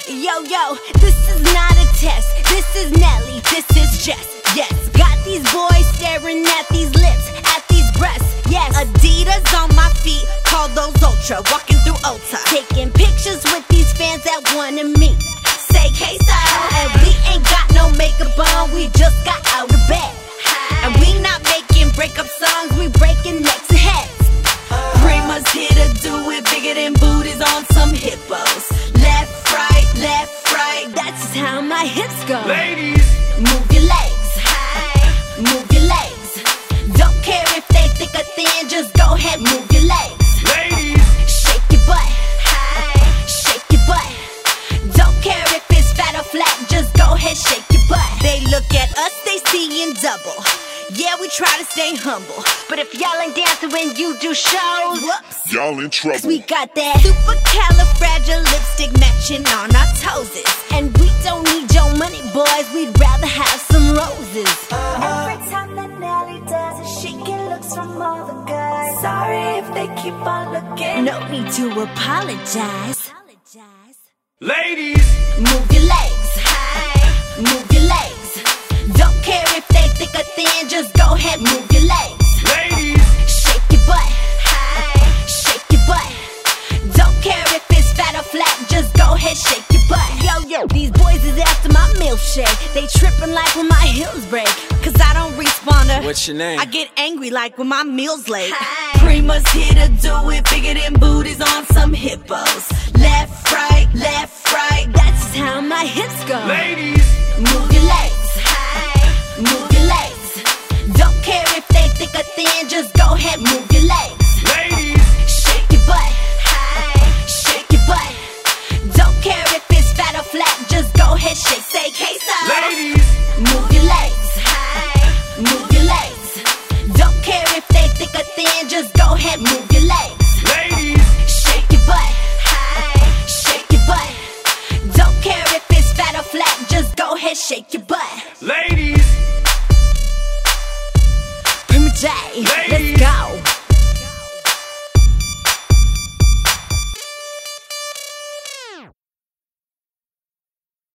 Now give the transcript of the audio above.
Yo, this is not a test. This is Nelly, this is Jess. Yes, got these boys staring at these lips, at these breasts. Yes, Adidas on my feet, call those Ultra. Walking through Ulta, taking pictures with these fans that wanna meet. Say K-Style, and we ain't got no makeup on, we just got out of bed. And we not making breakup songs, we breaking necks and heads. Prima's here to do it bigger than booties on some hippos. Left, right, that's just how my hips go. Ladies, move your legs, move your legs. Don't care if they thick or thin, just go ahead, move your legs. ladies, Shake your butt, shake your butt. Don't care if it's fat or flat, just go ahead, shake your butt. They look at us, they seeing double. Yeah, we try to stay humble, but if y'all ain't dancing when you do shows, whoops, y'all in trouble. we got that supercalifragile lipstick matching on our toesies. And we don't need your money, boys, we'd rather have some roses. Every time that Nelly does it, she get looks from all the guys. Sorry if they keep on looking. No need to apologize. ladies, Move your legs, move your legs. Don't care if they thick or thin, just go ahead, move your legs. ladies, Shake your butt, shake your butt. Don't care if it's fat or flat, just go ahead, shake your butt. Yo, these boys is after my milkshake. They tripping like when my heels break, cause I don't respond to. What's your name? I get angry like when my meal's late. Prima's here to do it bigger than booties on some hippos. Left, right, that's just how my hips go. ladies, Move your legs, move your legs. Don't care if they thick or thin, just go ahead, move your legs. ladies, Shake your butt, shake your butt. Don't care if it's fat or flat, just go ahead, shake, say K-Style. ladies, Move your legs, move your legs. Don't care if they thick or thin, just go ahead, move your legs. ladies, Shake your butt, shake your butt. Don't care if it's fat or flat, just go ahead, shake your butt. ladies, Prima J, let's go.